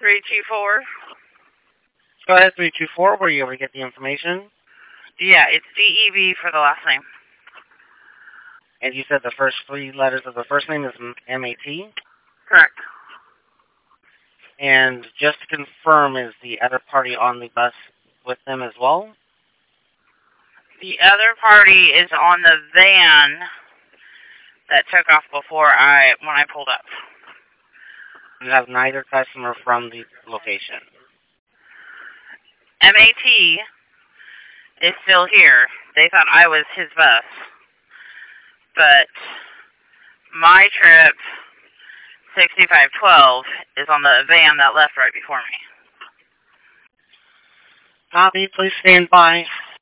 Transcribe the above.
324. Go ahead, 324. Were you able to get the information? Yeah, it's DEB for the last name. And you said the first three letters of the first name is MAT? Correct. And just to confirm, is the other party on the bus with them as well? The other party is on the van that took off when I pulled up. You have neither customer from the location. MAT is still here. They thought I was his bus. But my trip, 6512, is on the van that left right before me. Copy, please stand by.